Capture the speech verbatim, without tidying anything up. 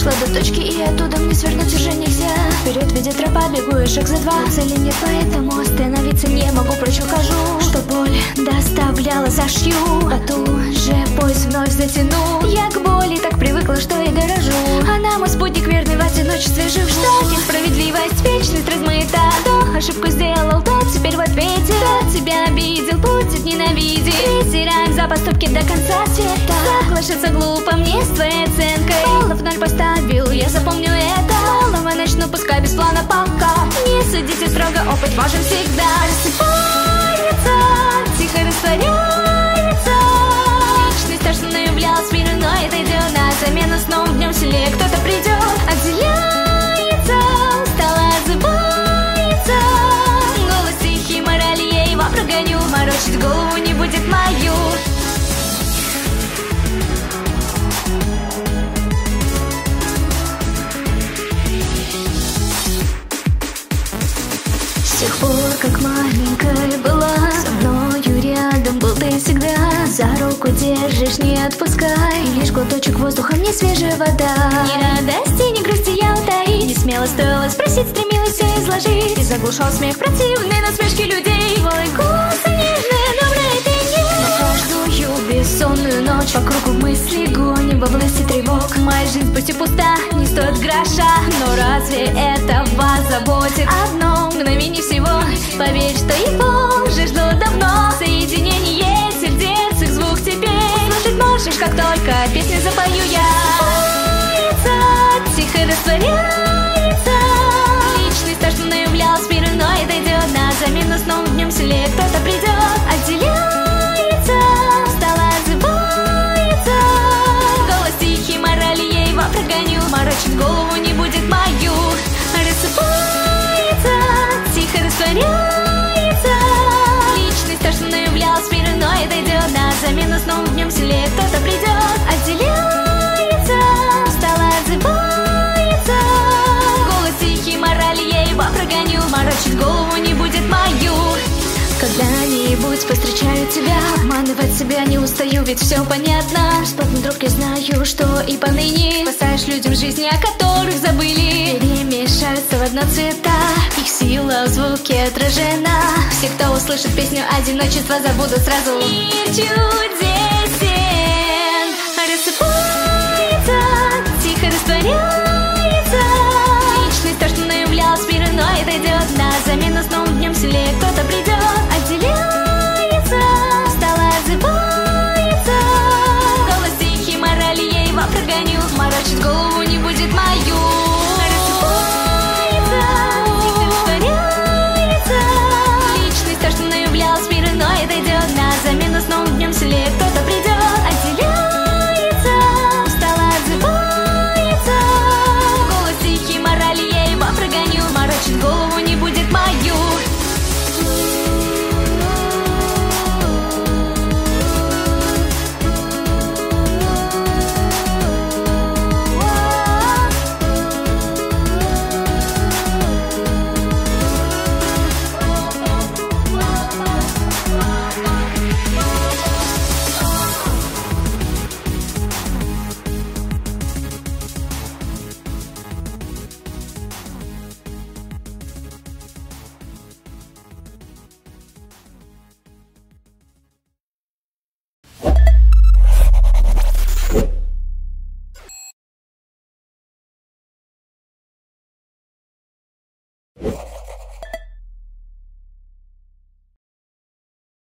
дошла до точки, и оттуда мне свернуть уже нельзя. Вперед ведет тропа, бегу я шаг за два. Цели нет, поэтому остановиться не могу, прочь ухожу. Что боль доставляла, зашью, а ту же пояс вновь затяну. Я к боли так привыкла, что и дорожу. Она мой спутник верный в одиночестве жив. Что несправедливость, вечность размыта. Кто ошибку сделал, тот теперь в ответе. Кто тебя обидел, будет ненавидеть. Презираем за поступки до конца света. Соглашаться глупо мне с твоей оценкой. Поло в ноль поставил, я запомню это. Снова начну, пускай без плана пока. Не судите строго, опыт важен всегда. Рассыпается, тихо растворяется. Личность та, что наявлялась миру, но это идет на замену. С новым днем сильнее кто-то придет. Отделяется, устала, отзывается. Голос тихий, морали я его прогоню. Морочить голову не будет мою. С тех пор, как маленькая была, со мною рядом был ты всегда. За руку держишь, не отпускай. И лишь глоточек воздуха, мне свежая вода. Ни радости, ни грусти я утаить не смело, стоило спросить, стремилась все изложить. И заглушал смех противный насмешки людей. Твой голос нежный, добрый ты не. На каждую бессонную ночь по кругу мысли гоним во власти тревог. Моя жизнь пусть и пуста, не стоит гроша, но разве это вас заботит? Одно мгновение всего, поверь, что его уже жду давно. Соединение сердец, их звук теперь слушать можешь, как только песню запою я. Рассыпается, тихо растворяется. Личность та, что наявлялась миру, но это идет на замену. С новым днем сильнее кто-то придет. Отделяется, устала, отзывается. Голос тихий, морали я его прогоню. Морочить голову не будет мою. Рассыпается, тихо растворяется. Личность та, что наявлялась миру, но это идет на замену. С новым днем сильнее кто-то придет. Отделяется, устала, отзывается. Голос тихий, морали я его прогоню. Морочить голову не будет мою. Когда-нибудь повстречаю тебя, обманывать себя не устаю, ведь все понятно. Вспомни, друг, я знаю, что и поныне спасаешь людям жизни, о которых забыли. Перемешаются в одно цвета, их сила в звуке отражена. Все, кто услышит песню одиночества, забудут сразу. Мир чудес.